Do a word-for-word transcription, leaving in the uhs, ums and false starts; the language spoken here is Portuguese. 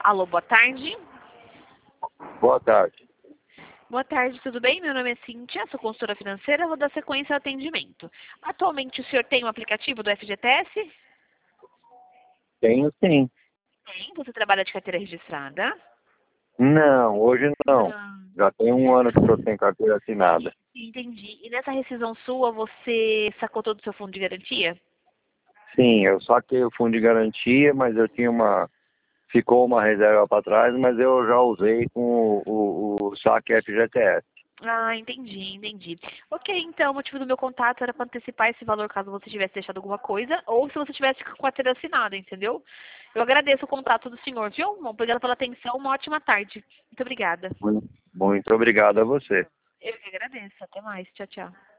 Alô, boa tarde. Boa tarde. Boa tarde, tudo bem? Meu nome é Cíntia, sou consultora financeira, vou dar sequência ao atendimento. Atualmente o senhor tem um aplicativo do F G T S? Tenho sim. Tem. Você trabalha de carteira registrada? Não, hoje não. Não. Já tem um ano que estou sem carteira assinada. Entendi. E nessa rescisão sua, você sacou todo o seu fundo de garantia? Sim, eu saquei o fundo de garantia, mas eu tinha uma... Ficou uma reserva para trás, mas eu já usei com o, o, o saque F G T S. Ah, entendi, entendi. Ok, então, o motivo do meu contato era para antecipar esse valor caso você tivesse deixado alguma coisa, ou se você tivesse com a carteira assinada, entendeu? Eu agradeço o contato do senhor, viu? Obrigada pela atenção, uma ótima tarde. Muito obrigada. Muito, muito obrigado a você. Eu que agradeço. Até mais. Tchau, tchau.